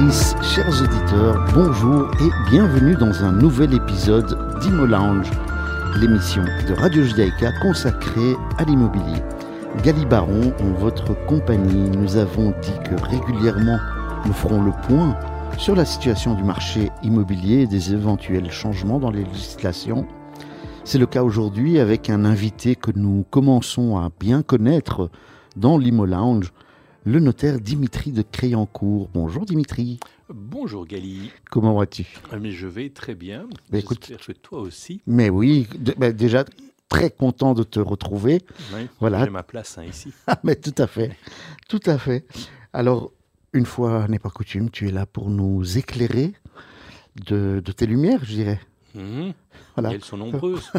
auditrices, chers auditeurs, bonjour et bienvenue dans un nouvel épisode d'Imo Lounge, l'émission de Radio Judaïka consacrée à l'immobilier. Gali Baron, en votre compagnie, nous avons dit que régulièrement nous ferons le point sur la situation du marché immobilier et des éventuels changements dans les législations. C'est le cas aujourd'hui avec un invité que nous commençons à bien connaître dans l'Imo Lounge, le notaire Dimitri de Créancourt. Bonjour Dimitri. Bonjour Gali. Comment vas-tu ? Mais je vais très bien. Écoute, j'espère que toi aussi. Mais oui, déjà très content de te retrouver. Oui, voilà. J'ai ma place ici. Mais tout à fait, tout à fait. Alors, une fois n'est pas coutume, tu es là pour nous éclairer de tes lumières, je dirais. Voilà. Et elles sont nombreuses.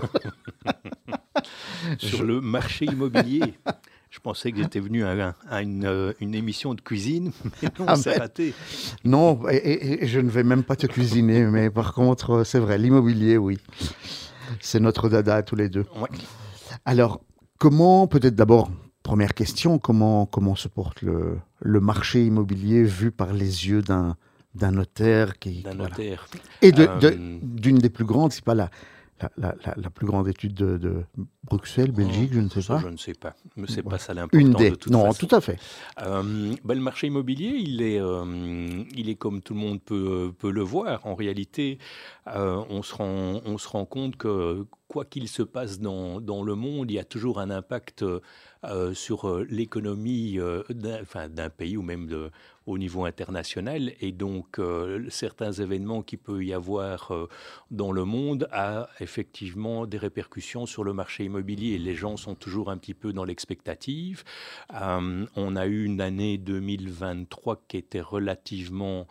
Sur le marché immobilier. Je pensais que j'étais venu à une émission de cuisine, mais non, c'est raté. Non, et je ne vais même pas te cuisiner, mais par contre, c'est vrai, l'immobilier, oui. C'est notre dada à tous les deux. Ouais. Alors, comment, peut-être d'abord, première question, comment se porte le marché immobilier vu par les yeux d'un notaire D'un notaire. Et d'une des plus grandes, c'est pas la plus grande étude de Bruxelles, Belgique, je ne sais pas. Je ne sais pas. Mais c'est pas ça l'important de toute façon. Non, tout à fait. Le marché immobilier, il est comme tout le monde peut le voir. En réalité, on se rend compte que quoi qu'il se passe dans le monde, il y a toujours un impact sur l'économie d'un pays ou même au niveau international. Et donc, certains événements qu'il peut y avoir dans le monde a effectivement des répercussions sur le marché immobilier. Les gens sont toujours un petit peu dans l'expectative. On a eu une année 2023 qui était relativement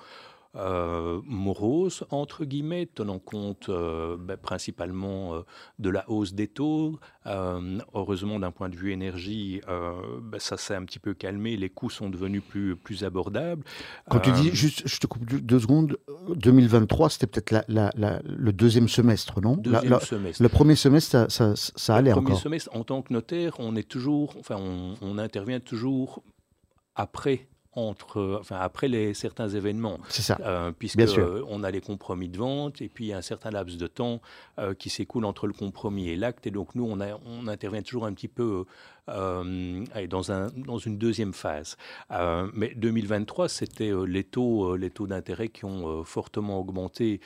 morose, entre guillemets, tenant compte principalement de la hausse des taux. Heureusement, d'un point de vue énergie, ça s'est un petit peu calmé, les coûts sont devenus plus abordables. Quand tu dis, juste, je te coupe 2 secondes, 2023, c'était peut-être le deuxième semestre, non ? Deuxième semestre. Le premier semestre, ça allait encore. Le premier semestre, en tant que notaire, on intervient toujours après certains événements. C'est ça. Puisqu'on a les compromis de vente et puis il y a un certain laps de temps qui s'écoule entre le compromis et l'acte. Et donc nous, on intervient toujours un petit peu dans une deuxième phase. Mais 2023, c'était les taux d'intérêt qui ont fortement augmenté.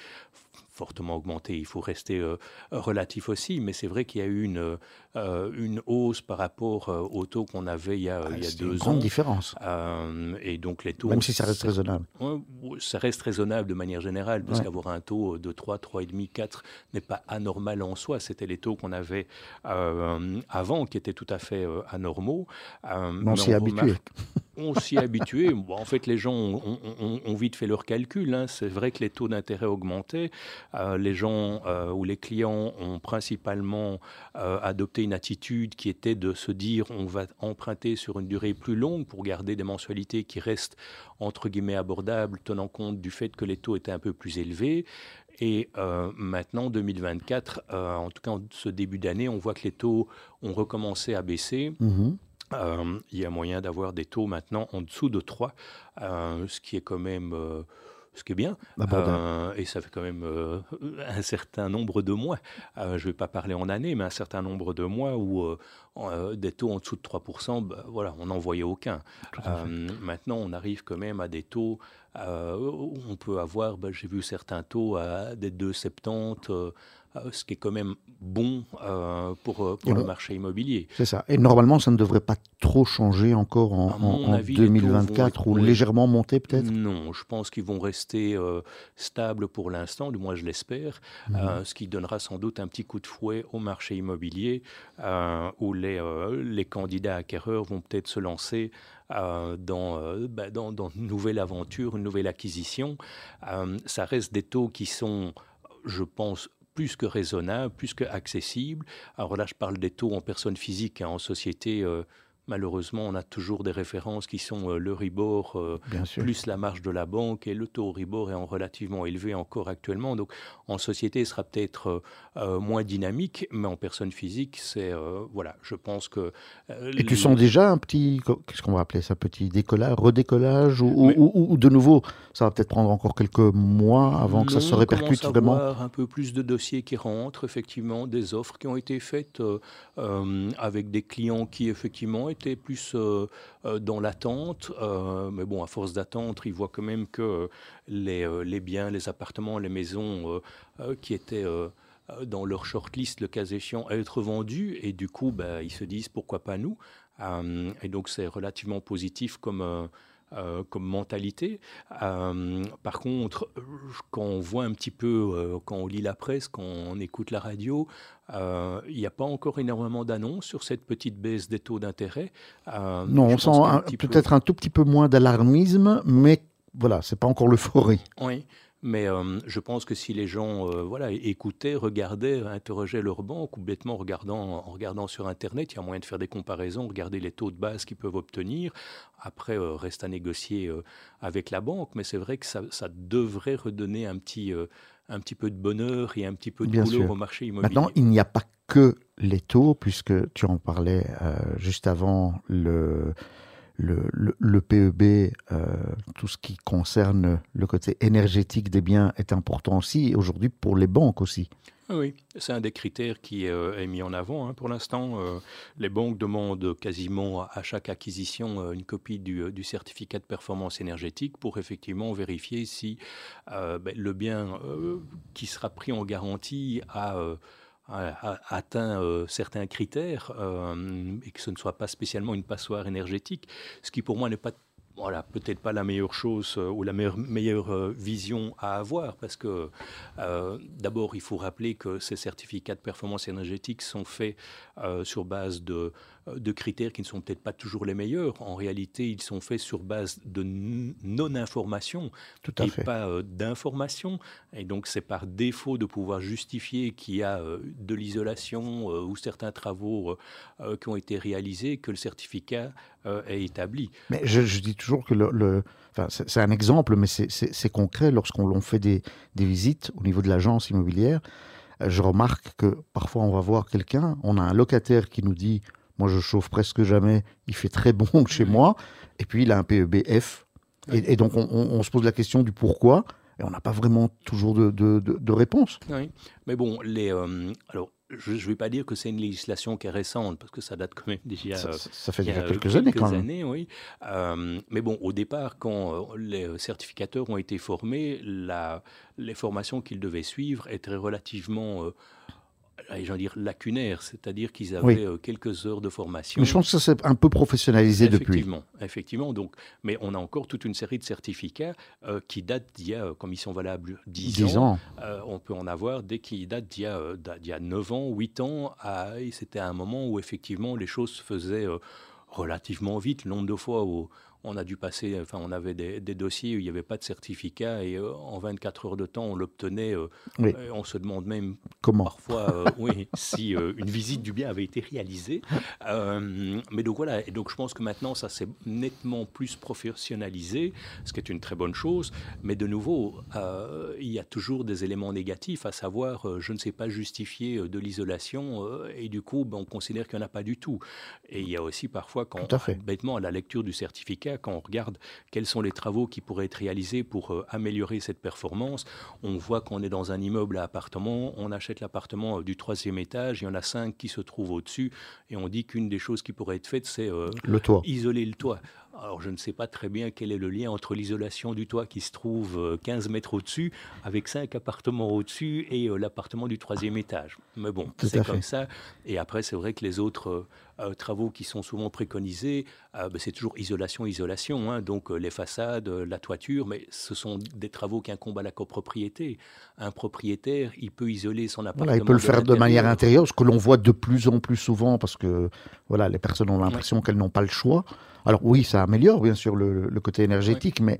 Il faut rester relatif aussi, mais c'est vrai qu'il y a eu une hausse par rapport aux taux qu'on avait il y a 2 ans. C'est une grande différence. Et donc les taux... Même si ça reste raisonnable. Ça reste raisonnable de manière générale, parce qu'avoir un taux de 3, 3,5, 4 n'est pas anormal en soi. C'était les taux qu'on avait avant, qui étaient tout à fait anormaux. On s'y est habitué. On s'y est habitué. Bon, en fait, les gens ont vite fait leur calcul. Hein. C'est vrai que les taux d'intérêt augmentaient. Les gens ou les clients ont principalement adopté une attitude qui était de se dire on va emprunter sur une durée plus longue pour garder des mensualités qui restent entre guillemets abordables, tenant compte du fait que les taux étaient un peu plus élevés. Et maintenant, 2024, en tout cas en ce début d'année, on voit que les taux ont recommencé à baisser. Il y a moyen d'avoir des taux maintenant en dessous de 3, ce qui est quand même... ce qui est bien, et ça fait quand même un certain nombre de mois, je ne vais pas parler en années, mais un certain nombre de mois où des taux en dessous de 3%, on n'en voyait aucun. Maintenant, on arrive quand même à des taux où on peut avoir, j'ai vu certains taux à des 2,70, ce qui est quand même bon pour le marché immobilier. C'est ça. Et normalement, ça ne devrait pas trop changer encore en avis, 2024 ou légèrement monter peut-être ? Non, je pense qu'ils vont rester stables pour l'instant, du moins je l'espère, ce qui donnera sans doute un petit coup de fouet au marché immobilier où les candidats acquéreurs vont peut-être se lancer dans une nouvelle aventure, une nouvelle acquisition. Ça reste des taux qui sont, je pense, plus que raisonnable, plus que accessible. Alors là, je parle des taux en personne physique, en société, malheureusement, on a toujours des références qui sont l'Euribor Bien sûr. plus la marge de la banque, et le taux Euribor est relativement élevé encore actuellement. Donc, en société, il sera peut-être moins dynamique, mais en personne physique, c'est voilà, je pense que Et tu sens déjà un petit, qu'est-ce qu'on va appeler ça, petit décollage, redécollage, ou de nouveau, ça va peut-être prendre encore quelques mois avant que ça se répercute on vraiment. commence à voir un peu plus de dossiers qui rentrent, effectivement, des offres qui ont été faites avec des clients qui, effectivement, étaient plus dans l'attente. Mais bon, à force d'attendre, ils voient quand même que les biens, les appartements, les maisons qui étaient dans leur shortlist, le cas échéant, à être vendus. Et du coup, ils se disent pourquoi pas nous. Et donc, c'est relativement positif comme mentalité. Par contre, quand on voit un petit peu, quand on lit la presse, quand on écoute la radio, il n'y a pas encore énormément d'annonces sur cette petite baisse des taux d'intérêt. Non, on sent peut-être un tout petit peu moins d'alarmisme, mais voilà, c'est pas encore l'euphorie. Oui. Mais je pense que si les gens voilà, écoutaient, regardaient, interrogeaient leur banque, ou bêtement en regardant sur Internet, il y a moyen de faire des comparaisons, regarder les taux de base qu'ils peuvent obtenir. Après, reste à négocier avec la banque, mais c'est vrai que ça devrait redonner un petit peu de bonheur et un petit peu de Bien couleur sûr. au marché immobilier. Maintenant, il n'y a pas que les taux, puisque tu en parlais juste avant le PEB, tout ce qui concerne le côté énergétique des biens est important aussi, et aujourd'hui pour les banques aussi. Oui, c'est un des critères qui est mis en avant pour l'instant. Les banques demandent quasiment à chaque acquisition une copie du certificat de performance énergétique pour effectivement vérifier si le bien qui sera pris en garantie a atteint certains critères et que ce ne soit pas spécialement une passoire énergétique, ce qui pour moi n'est pas peut-être pas la meilleure chose ou la meilleure vision à avoir, parce que d'abord, il faut rappeler que ces certificats de performance énergétique sont faits sur base de critères qui ne sont peut-être pas toujours les meilleurs. En réalité, ils sont faits sur base de non-information et pas d'information. Et donc, c'est par défaut de pouvoir justifier qu'il y a de l'isolation ou certains travaux qui ont été réalisés que le certificat est établi. Mais je dis toujours que c'est un exemple, mais c'est concret. Lorsqu'on fait des visites au niveau de l'agence immobilière, je remarque que parfois on va voir quelqu'un, on a un locataire qui nous dit « moi je chauffe presque jamais, il fait très bon chez moi », et puis il a un PEB F. Et donc on se pose la question du pourquoi, et on n'a pas vraiment toujours de réponse. Oui, mais bon, alors, je ne vais pas dire que c'est une législation qui est récente, parce que ça date quand même déjà... Ça fait déjà quelques années quand même. Oui. Mais bon, au départ, quand les certificateurs ont été formés, les formations qu'ils devaient suivre étaient relativement... lacunaires, c'est-à-dire qu'ils avaient quelques heures de formation. Mais je pense que ça s'est un peu professionnalisé depuis. Effectivement. Donc, mais on a encore toute une série de certificats qui datent d'il y a, comme ils sont valables 10 ans. On peut en avoir qui datent d'il y a 9 ans, 8 ans. Et c'était un moment où effectivement les choses se faisaient relativement vite. Le nombre de fois où on a dû passer, on avait des dossiers où il n'y avait pas de certificat et en 24 heures de temps, on l'obtenait. On se demande même comment parfois si une visite du bien avait été réalisée. Mais donc voilà, et donc je pense que maintenant, ça s'est nettement plus professionnalisé, ce qui est une très bonne chose. Mais de nouveau, il y a toujours des éléments négatifs, à savoir, je ne sais pas justifier de l'isolation et du coup, on considère qu'il n'y en a pas du tout. Et il y a aussi parfois, bêtement, à la lecture du certificat, quand on regarde quels sont les travaux qui pourraient être réalisés pour améliorer cette performance, on voit qu'on est dans un immeuble à appartements, on achète l'appartement du 3e étage, il y en a 5 qui se trouvent au-dessus, et on dit qu'une des choses qui pourrait être faite, c'est le toit. Isoler le toit. Alors, je ne sais pas très bien quel est le lien entre l'isolation du toit qui se trouve 15 mètres au-dessus, avec 5 appartements au-dessus et l'appartement du 3e étage. Mais bon, c'est comme ça. Et après, c'est vrai que les autres travaux qui sont souvent préconisés, c'est toujours isolation. Donc, les façades, la toiture, mais ce sont des travaux qui incombent à la copropriété. Un propriétaire, il peut isoler son appartement. Voilà, il peut le faire de manière intérieure, ce que l'on voit de plus en plus souvent, parce que les personnes ont l'impression qu'elles n'ont pas le choix. Alors oui, ça améliore bien sûr le côté énergétique, mais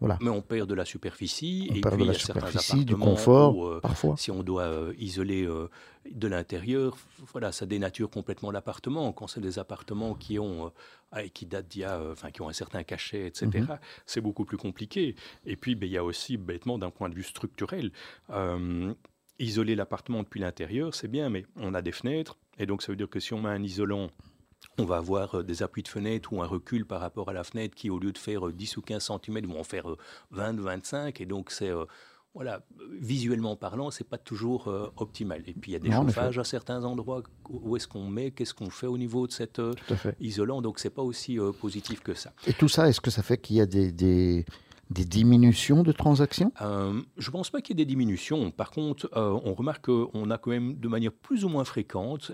Voilà. Mais on perd de la superficie, On et perd puis de il la y a certains superficie, du appartements confort, où, parfois. si on doit isoler de l'intérieur, voilà, ça dénature complètement l'appartement. Quand c'est des appartements qui datent qui ont un certain cachet, etc., c'est beaucoup plus compliqué. Et puis, il y a aussi, bêtement, d'un point de vue structurel, isoler l'appartement depuis l'intérieur, c'est bien, mais on a des fenêtres, et donc ça veut dire que si on met un isolant, on va avoir des appuis de fenêtre ou un recul par rapport à la fenêtre qui, au lieu de faire 10 ou 15 cm, vont en faire 20, 25. Et donc, voilà, visuellement parlant, c'est pas toujours optimal. Et puis, il y a des Non, en chauffages effet. à certains endroits. Où est-ce qu'on met? Qu'est-ce qu'on fait au niveau de cet Tout à fait. isolant? Donc, c'est pas aussi positif que ça. Et tout ça, est-ce que ça fait qu'il y a des diminutions de transactions? Je ne pense pas qu'il y ait des diminutions. Par contre, on remarque qu'on a quand même de manière plus ou moins fréquente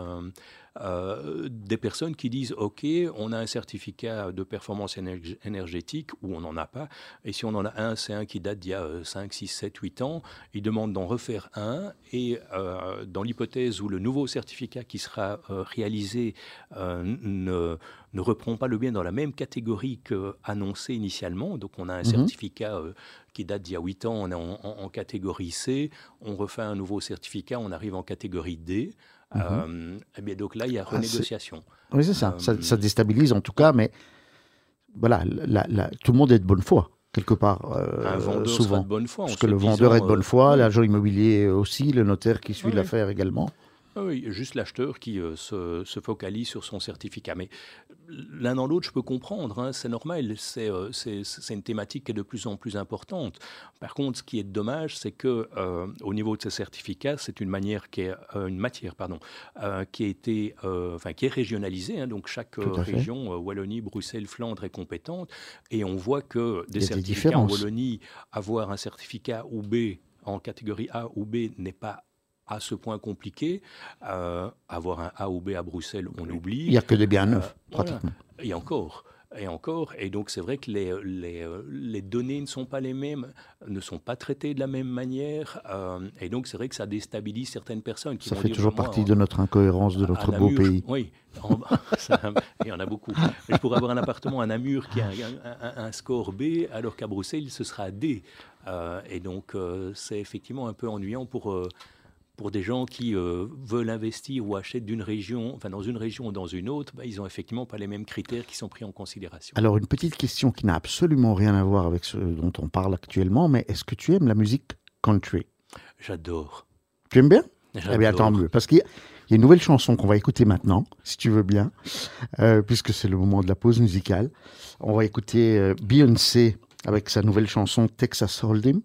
des personnes qui disent OK, on a un certificat de performance énergétique ou on n'en a pas. Et si on en a un, c'est un qui date d'il y a 5, 6, 7, 8 ans. Ils demandent d'en refaire un. Et dans l'hypothèse où le nouveau certificat qui sera réalisé ne reprend pas le bien dans la même catégorie qu'annoncé initialement. Donc, on a un certificat qui date d'il y a 8 ans, on est en catégorie C. On refait un nouveau certificat, on arrive en catégorie D. Eh bien, donc là, il y a renégociation. Oui, c'est ça. Ça déstabilise en tout cas, mais voilà, tout le monde est de bonne foi, quelque part. Un vendeur souvent. sera de bonne foi. Parce que le vendeur est de bonne foi, l'agent immobilier aussi, le notaire qui suit l'affaire également. Oui, juste l'acheteur qui se focalise sur son certificat. Mais l'un dans l'autre, je peux comprendre, hein, c'est normal, c'est une thématique qui est de plus en plus importante. Par contre, ce qui est dommage, c'est que au niveau de ces certificats, c'est une matière qui est régionalisée. Hein, donc chaque région, Wallonie, Bruxelles, Flandre est compétente, et on voit que des certificats en Wallonie, avoir un certificat ou B en catégorie A ou B n'est pas à ce point compliqué. Avoir un A ou B à Bruxelles, on oublie. Il n'y a que des biens neufs, pratiquement. Voilà. Et encore. Et donc, c'est vrai que les données ne sont pas les mêmes, ne sont pas traitées de la même manière. Et donc, c'est vrai que ça déstabilise certaines personnes. Ça fait toujours partie de notre incohérence, de notre beau pays. Oui, il y en a beaucoup. Mais je pourrais avoir un appartement à Namur qui a un score B, alors qu'à Bruxelles, ce sera D. Et donc, c'est effectivement un peu ennuyant pour des gens qui veulent investir ou achètent dans une région ou dans une autre. Ils n'ont effectivement pas les mêmes critères qui sont pris en considération. Alors, une petite question qui n'a absolument rien à voir avec ce dont on parle actuellement, mais est-ce que tu aimes la musique country? J'adore. Tu aimes bien? J'adore. Eh bien, tant mieux, parce qu'il y a une nouvelle chanson qu'on va écouter maintenant, si tu veux bien, puisque c'est le moment de la pause musicale. On va écouter Beyoncé avec sa nouvelle chanson Texas Hold'em.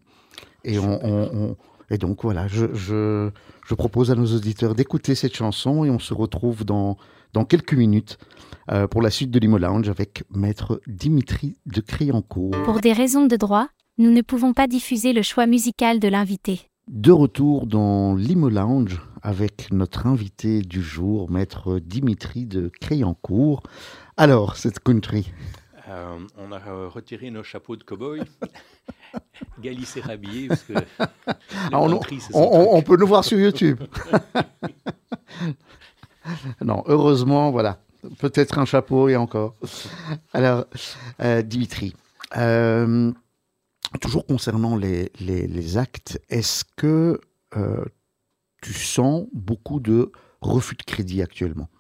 Et donc voilà, je propose à nos auditeurs d'écouter cette chanson et on se retrouve dans quelques minutes pour la suite de l'Imo Lounge avec Maître Dimitri de Criancourt. Pour des raisons de droit, nous ne pouvons pas diffuser le choix musical de l'invité. De retour dans l'Imo Lounge avec notre invité du jour, Maître Dimitri de Criancourt. Alors, cette country. On a retiré nos chapeaux de cow-boy. Gali s'est rhabillé parce que on peut nous voir sur YouTube. Non, heureusement, voilà. Peut-être un chapeau et encore. Alors, Dimitri, toujours concernant les actes, est-ce que tu sens beaucoup de refus de crédit actuellement?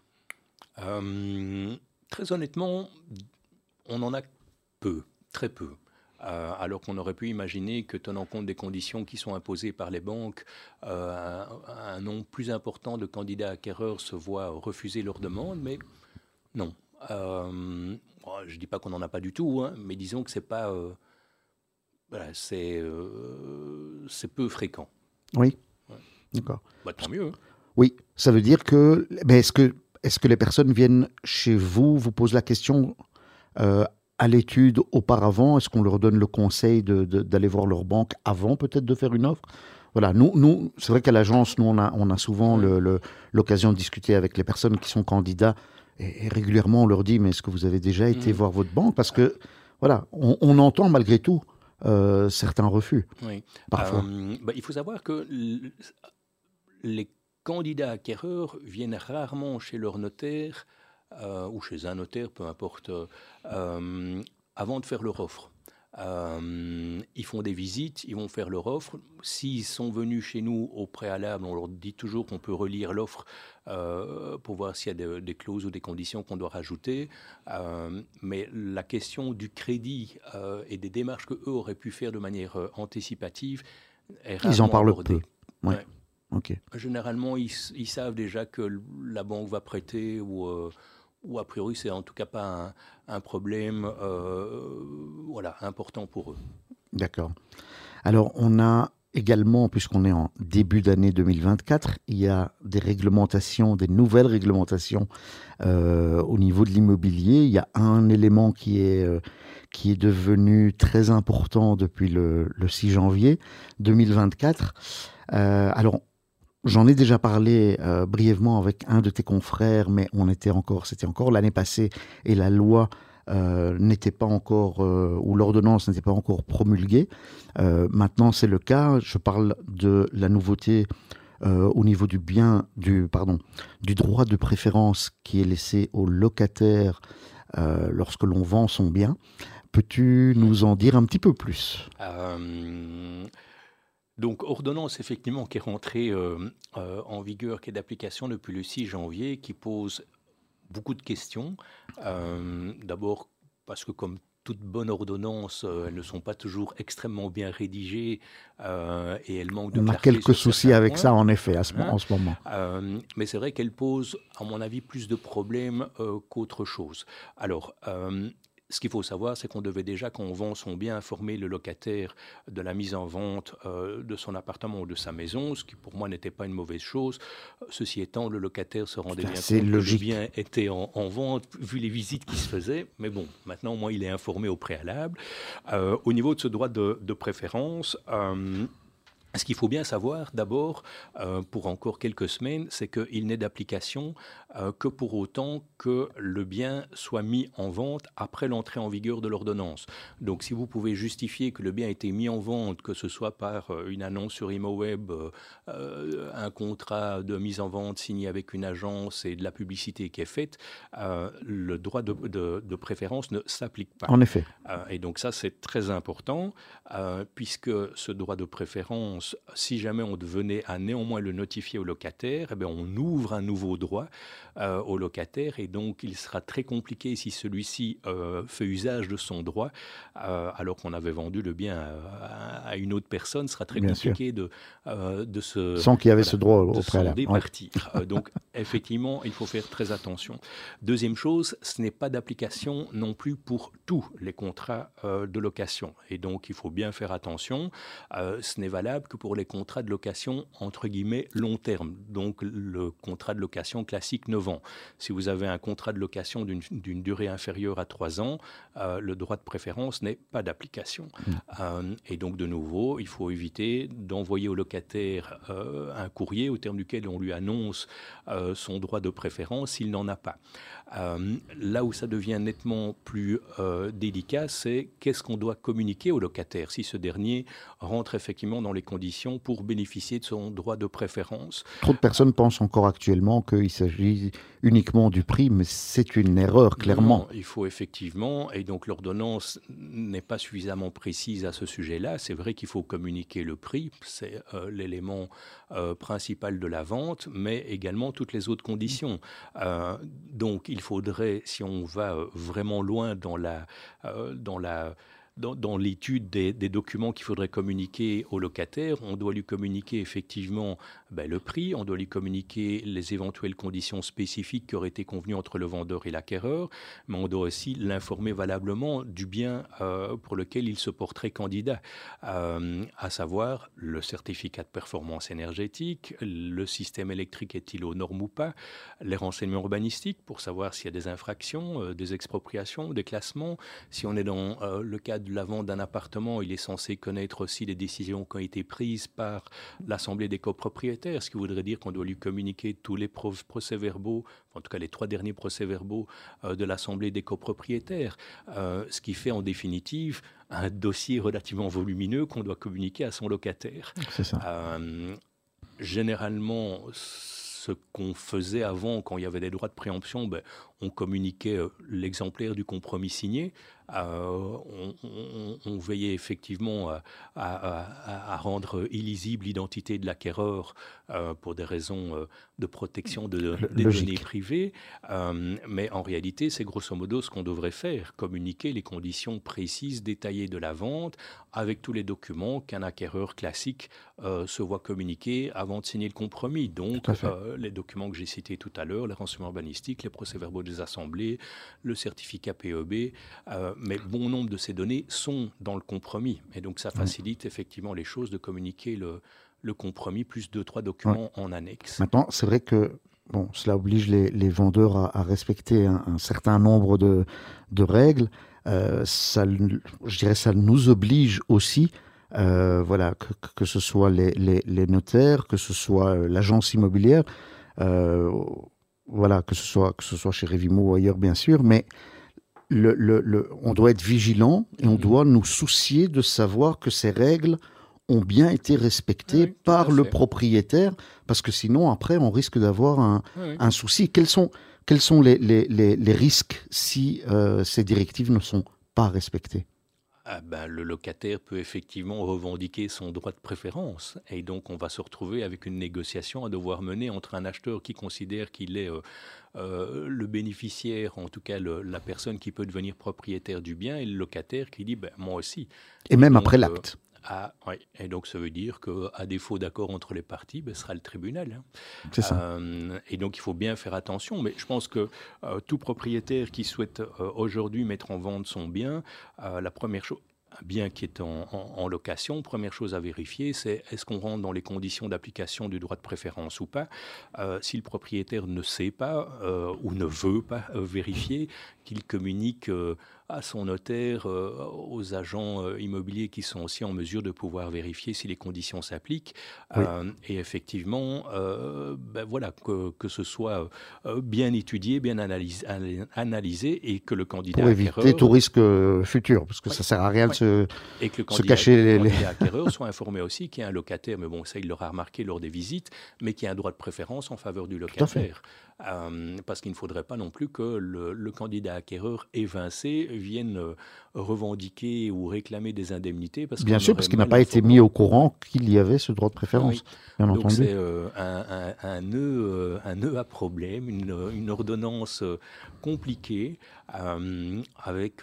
Très honnêtement, on en a peu, très peu. Alors qu'on aurait pu imaginer que, tenant compte des conditions qui sont imposées par les banques, un nombre plus important de candidats acquéreurs se voient refuser leurs demandes, mais non. Je ne dis pas qu'on n'en a pas du tout, hein, mais disons que c'est pas, c'est peu fréquent. Oui, d'accord. Tant mieux. Oui, ça veut dire que, mais est-ce que les personnes viennent chez vous, vous posent la question à l'étude auparavant? Est-ce qu'on leur donne le conseil d'aller voir leur banque avant peut-être de faire une offre? Voilà, nous c'est vrai qu'à l'agence, nous on a souvent l'occasion de discuter avec les personnes qui sont candidats et régulièrement on leur dit mais est-ce que vous avez déjà été voir votre banque? Parce que voilà, on entend malgré tout certains refus. Oui. Parfois. Il faut savoir que les candidats acquéreurs viennent rarement chez leur notaire ou chez un notaire, peu importe, avant de faire leur offre. Ils font des visites, ils vont faire leur offre. S'ils sont venus chez nous au préalable, on leur dit toujours qu'on peut relire l'offre pour voir s'il y a des clauses ou des conditions qu'on doit rajouter. Mais la question du crédit et des démarches qu'eux auraient pu faire de manière anticipative est rarement Ils en parlent abordée. peu. Ouais. Ouais. Ok. Généralement, ils savent déjà que la banque va prêter ou a priori, c'est en tout cas pas un problème important pour eux. D'accord. Alors, on a également, puisqu'on est en début d'année 2024, il y a des réglementations, des nouvelles réglementations au niveau de l'immobilier. Il y a un élément qui est devenu très important depuis le 6 janvier 2024. Alors, j'en ai déjà parlé brièvement avec un de tes confrères, mais c'était encore l'année passée et la loi n'était pas encore, ou l'ordonnance n'était pas encore promulguée. Maintenant, c'est le cas. Je parle de la nouveauté au niveau du droit de préférence qui est laissé au locataire lorsque l'on vend son bien. Peux-tu nous en dire un petit peu plus ? Donc, ordonnance, effectivement, qui est rentrée en vigueur, qui est d'application depuis le 6 janvier, qui pose beaucoup de questions. D'abord, parce que comme toute bonne ordonnance, elles ne sont pas toujours extrêmement bien rédigées et elles manquent de clarté. On a quelques soucis avec points. ça, en effet, en ce moment. Mais c'est vrai qu'elle pose, à mon avis, plus de problèmes qu'autre chose. Alors, ce qu'il faut savoir, c'est qu'on devait déjà, quand on vend son bien, informer le locataire de la mise en vente de son appartement ou de sa maison, ce qui pour moi n'était pas une mauvaise chose. Ceci étant, le locataire se rendait bien compte que le bien était en vente, vu les visites qui se faisaient. Mais bon, maintenant, moi, il est informé au préalable. Au niveau de ce droit de préférence... ce qu'il faut bien savoir, d'abord, pour encore quelques semaines, c'est qu'il n'est d'application que pour autant que le bien soit mis en vente après l'entrée en vigueur de l'ordonnance. Donc, si vous pouvez justifier que le bien a été mis en vente, que ce soit par une annonce sur ImoWeb, un contrat de mise en vente signé avec une agence et de la publicité qui est faite, le droit de préférence ne s'applique pas. En effet. Et donc ça, c'est très important, puisque ce droit de préférence, si jamais on venait à néanmoins le notifier au locataire, eh bien, on ouvre un nouveau droit au locataire, et donc il sera très compliqué si celui-ci fait usage de son droit, alors qu'on avait vendu le bien à une autre personne, ce sera très compliqué de se... Sans qu'il y avait ce droit au préalable. Départir. Donc, effectivement, il faut faire très attention. Deuxième chose, ce n'est pas d'application non plus pour tous les contrats de location. Et donc, il faut bien faire attention. Ce n'est valable que pour les contrats de location, entre guillemets, long terme. Donc, le contrat de location classique 9 ans. Si vous avez un contrat de location d'une durée inférieure à 3 ans, le droit de préférence n'est pas d'application. Et donc, de nouveau, il faut éviter d'envoyer au locataire un courrier au terme duquel on lui annonce son droit de préférence s'il n'en a pas. Là où ça devient nettement plus délicat, c'est qu'est-ce qu'on doit communiquer au locataire si ce dernier rentre effectivement dans les conditions pour bénéficier de son droit de préférence. Trop de personnes pensent encore actuellement qu'il s'agit uniquement du prix, mais c'est une erreur, clairement. Non, il faut effectivement, et donc l'ordonnance n'est pas suffisamment précise à ce sujet-là. C'est vrai qu'il faut communiquer le prix, c'est l'élément principal de la vente, mais également toutes les autres conditions. Donc il faudrait, si on va vraiment loin dans l'étude des documents qu'il faudrait communiquer au locataire, on doit lui communiquer effectivement le prix, on doit lui communiquer les éventuelles conditions spécifiques qui auraient été convenues entre le vendeur et l'acquéreur, mais on doit aussi l'informer valablement du bien pour lequel il se porterait candidat, à savoir le certificat de performance énergétique, le système électrique est-il aux normes ou pas, les renseignements urbanistiques pour savoir s'il y a des infractions, des expropriations, des classements. Si on est dans le cadre de la vente d'un appartement, il est censé connaître aussi les décisions qui ont été prises par l'Assemblée des copropriétaires, ce qui voudrait dire qu'on doit lui communiquer tous les procès-verbaux, en tout cas les 3 derniers procès-verbaux de l'Assemblée des copropriétaires, ce qui fait en définitive un dossier relativement volumineux qu'on doit communiquer à son locataire. C'est ça. Généralement, ce qu'on faisait avant, quand il y avait des droits de préemption, on communiquait l'exemplaire du compromis signé. on veillait effectivement à rendre illisible l'identité de l'acquéreur pour des raisons de protection des données privées. Mais en réalité, c'est grosso modo ce qu'on devrait faire, communiquer les conditions précises, détaillées de la vente, avec tous les documents qu'un acquéreur classique se voit communiquer avant de signer le compromis. Donc, les documents que j'ai cités tout à l'heure, les renseignements urbanistiques, les procès-verbaux des assemblées, le certificat PEB, mais bon nombre de ces données sont dans le compromis. Et donc, ça facilite effectivement les choses de communiquer le compromis, plus 2-3 documents en annexe. Maintenant, c'est vrai que cela oblige les vendeurs à respecter un certain nombre de règles. Ça nous oblige aussi, que ce soit les notaires, que ce soit l'agence immobilière, que ce soit chez Revimo ou ailleurs, bien sûr, mais on doit être vigilant et on doit nous soucier de savoir que ces règles ont bien été respectées par le propriétaire, parce que sinon, après, on risque d'avoir un souci. Quels sont les risques si ces directives ne sont pas respectées ? Le locataire peut effectivement revendiquer son droit de préférence et donc on va se retrouver avec une négociation à devoir mener entre un acheteur qui considère qu'il est le bénéficiaire, en tout cas la personne qui peut devenir propriétaire du bien, et le locataire qui dit moi aussi. Et même donc, après l'acte. Et donc ça veut dire qu'à défaut d'accord entre les parties, ce sera le tribunal. C'est ça. Et donc il faut bien faire attention. Mais je pense que tout propriétaire qui souhaite aujourd'hui mettre en vente son bien, la première chose, un bien qui est en location, première chose à vérifier, c'est est-ce qu'on rentre dans les conditions d'application du droit de préférence ou pas. Si le propriétaire ne sait pas ou ne veut pas vérifier, qu'il communique à son notaire, aux agents immobiliers qui sont aussi en mesure de pouvoir vérifier si les conditions s'appliquent. Et effectivement, que ce soit bien étudié, bien analysé et que le candidat pour éviter tout risque futur, parce que ça ne sert à rien de se cacher. Le candidat acquéreur soit informé aussi qu'il y a un locataire, mais ça il l'aura remarqué lors des visites, mais qu'il y a un droit de préférence en faveur du locataire. Parce qu'il ne faudrait pas non plus que le candidat acquéreur évincé vienne revendiquer ou réclamer des indemnités. Bien sûr, parce qu'il n'a pas été mis au courant qu'il y avait ce droit de préférence. Bien Donc entendu. c'est un nœud à problème, une ordonnance compliquée avec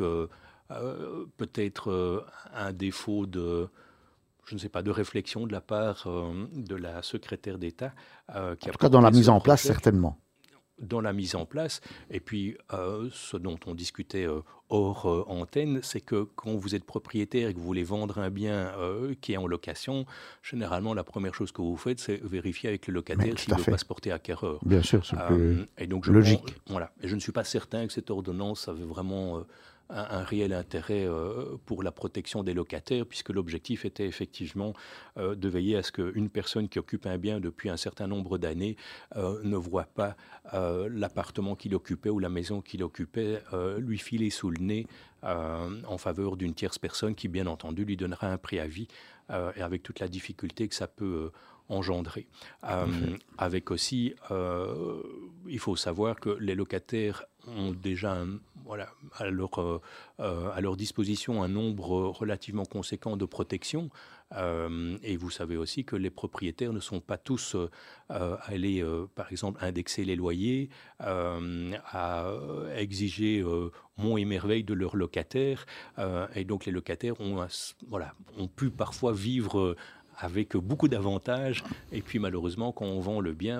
peut-être un défaut de réflexion de la part de la secrétaire d'État. En tout cas, dans la mise en place, certainement. Dans la mise en place. Et puis, ce dont on discutait hors antenne, c'est que quand vous êtes propriétaire et que vous voulez vendre un bien qui est en location, généralement, la première chose que vous faites, c'est vérifier avec le locataire s'il ne veut pas se porter acquéreur. Bien sûr, c'est et donc logique. Et je ne suis pas certain que cette ordonnance avait vraiment un réel intérêt pour la protection des locataires, puisque l'objectif était effectivement de veiller à ce qu'une personne qui occupe un bien depuis un certain nombre d'années ne voit pas l'appartement qu'il occupait ou la maison qu'il occupait lui filer sous le nez en faveur d'une tierce personne qui, bien entendu, lui donnera un préavis et avec toute la difficulté que ça peut engendrer. Avec aussi, il faut savoir que les locataires ont déjà à leur disposition un nombre relativement conséquent de protections. Et vous savez aussi que les propriétaires ne sont pas tous allés, par exemple, indexer les loyers, à exiger monts et merveilles de leurs locataires. Et donc les locataires ont pu parfois vivre avec beaucoup d'avantages. Et puis malheureusement, quand on vend le bien,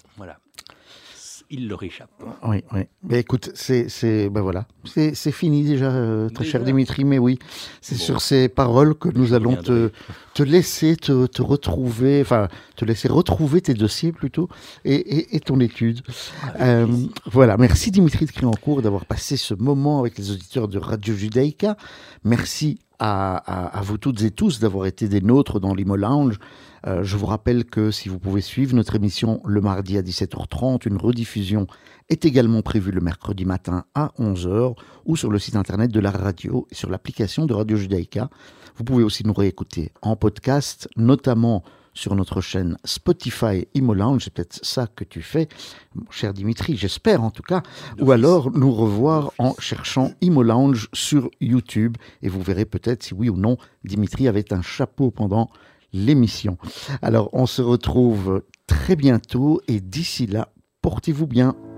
il leur échappe. Oui. Mais écoute, c'est fini déjà, très cher Dimitri, mais oui, c'est sur ces paroles que nous allons te laisser te retrouver, enfin, te laisser retrouver tes dossiers plutôt, et ton étude. Voilà, merci Dimitri de Criancourt d'avoir passé ce moment avec les auditeurs de Radio Judaïka. Merci à vous toutes et tous d'avoir été des nôtres dans l'Imo Lounge. Je vous rappelle que si vous pouvez suivre notre émission le mardi à 17h30, une rediffusion est également prévue le mercredi matin à 11h ou sur le site internet de la radio et sur l'application de Radio Judaïka. Vous pouvez aussi nous réécouter en podcast, notamment sur notre chaîne Spotify Imo Lounge. C'est peut-être ça que tu fais, mon cher Dimitri, j'espère en tout cas. Ou alors nous revoir en cherchant Imo Lounge sur YouTube. Et vous verrez peut-être si oui ou non Dimitri avait un chapeau pendant l'émission. Alors on se retrouve très bientôt et d'ici là, portez-vous bien.